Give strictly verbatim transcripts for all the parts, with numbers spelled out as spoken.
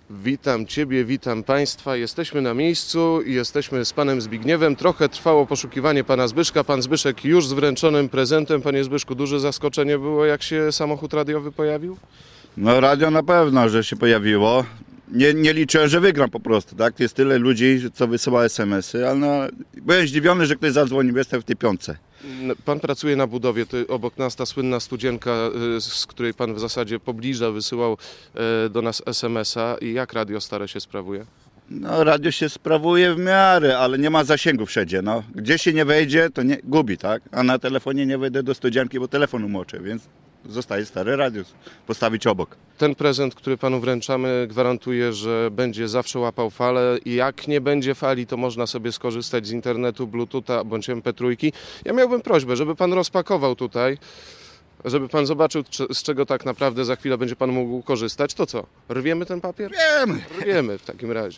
Witam Ciebie, witam Państwa. Jesteśmy na miejscu i jesteśmy z Panem Zbigniewem. Trochę trwało poszukiwanie Pana Zbyszka. Pan Zbyszek już z wręczonym prezentem. Panie Zbyszku, duże zaskoczenie było, jak się samochód radiowy pojawił? No radio na pewno, że się pojawiło. Nie, nie liczyłem, że wygram po prostu, tak? Jest tyle ludzi, co wysyła es em esy, ale no, byłem zdziwiony, że ktoś zadzwonił, jestem w tej piątce. Pan pracuje na budowie, to obok nas ta słynna studzienka, z której Pan w zasadzie pobliża wysyłał do nas es em esa. I jak Radio Stare się sprawuje? No radio się sprawuje w miarę, ale nie ma zasięgu wszędzie, no. Gdzie się nie wejdzie, to nie gubi, tak? A na telefonie nie wejdę do studzienki, bo telefon umoczę, więc zostaje stary radio postawić obok. Ten prezent, który Panu wręczamy, gwarantuje, że będzie zawsze łapał falę i jak nie będzie fali, to można sobie skorzystać z internetu, bluetootha bądź em pe trzy. Ja miałbym prośbę, żeby Pan rozpakował tutaj, żeby Pan zobaczył, z czego tak naprawdę za chwilę będzie Pan mógł korzystać. To co? Rwiemy ten papier? Wiemy! Rwiemy w takim razie.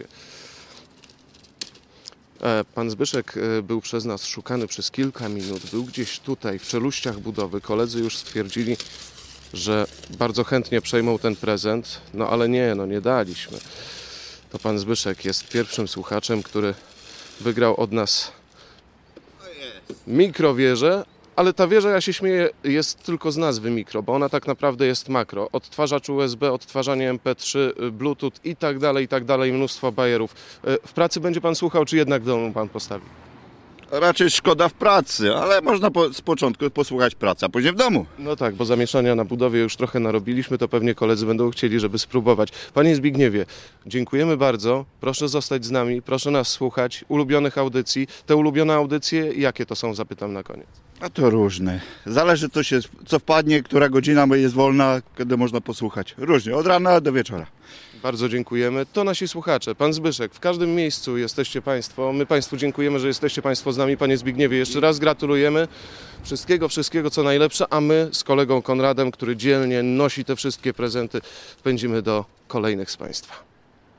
Pan Zbyszek był przez nas szukany przez kilka minut. Był gdzieś tutaj, w czeluściach budowy. Koledzy już stwierdzili, że bardzo chętnie przejmą ten prezent. No ale nie, no nie daliśmy. To Pan Zbyszek jest pierwszym słuchaczem, który wygrał od nas mikrowieżę. Ale ta wieża, ja się śmieję, jest tylko z nazwy mikro, bo ona tak naprawdę jest makro. Odtwarzacz u es be, odtwarzanie em pe trzy, bluetooth i tak dalej, i tak dalej, mnóstwo bajerów. W pracy będzie Pan słuchał, czy jednak w domu Pan postawi? Raczej szkoda w pracy, ale można po, z początku posłuchać pracy, a później w domu. No tak, bo zamieszania na budowie już trochę narobiliśmy, to pewnie koledzy będą chcieli, żeby spróbować. Panie Zbigniewie, dziękujemy bardzo. Proszę zostać z nami, proszę nas słuchać, ulubionych audycji. Te ulubione audycje, jakie to są, zapytam na koniec. A to różne. Zależy co, się, co wpadnie, która godzina jest wolna, kiedy można posłuchać. Różnie, od rana do wieczora. Bardzo dziękujemy. To nasi słuchacze. Pan Zbyszek, w każdym miejscu jesteście Państwo. My Państwu dziękujemy, że jesteście Państwo z nami. Panie Zbigniewie, jeszcze raz gratulujemy. Wszystkiego, wszystkiego co najlepsze, a my z kolegą Konradem, który dzielnie nosi te wszystkie prezenty, pędzimy do kolejnych z Państwa.